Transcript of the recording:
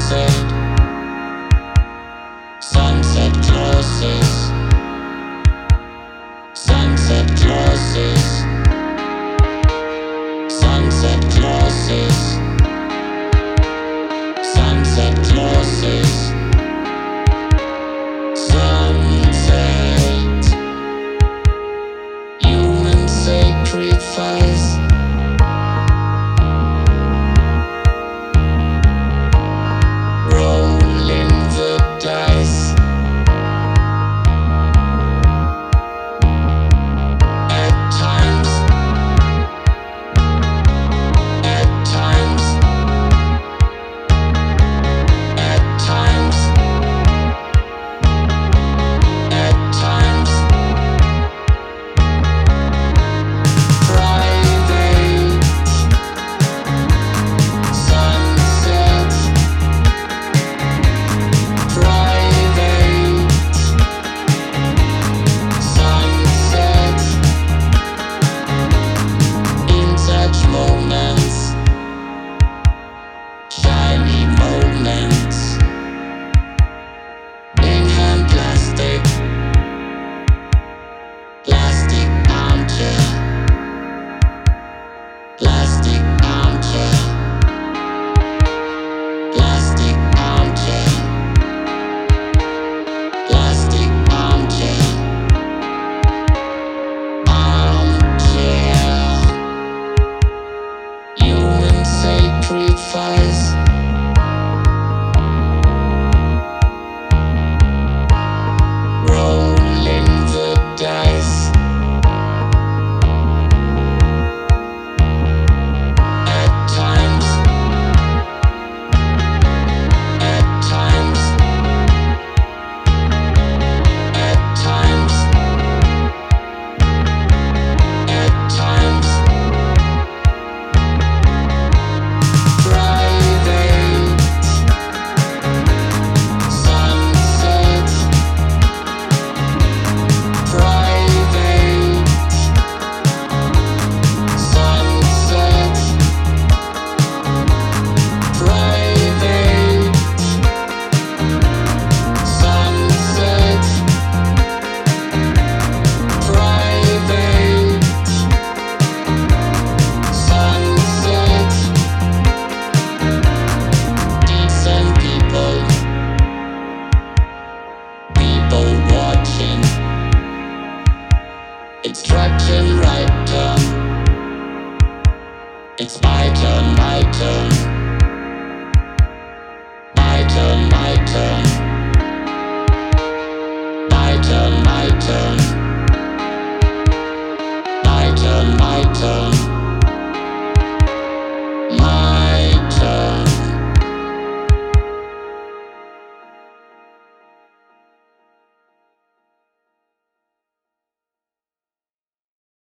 Sunset closes. Sunset closes. Sunset closes. Sunset closes. Sunset. Human sacrifice. Rolling the dice. At times. At times. At times. At times. Private. Sunset. Private. Sunset. In such moments, shiny moments, in hand plastic, plastic armchair, plastic armchair, plastic armchair, plastic armchair, armchair, human sacrifice. Rolling the dice. At times. At times. At times. At times. Private. Sunset. Private. Sunset. Private. Sunset. Private. Sunset. Decent people. People watching. It's traction right turn. It's my turn, my turn.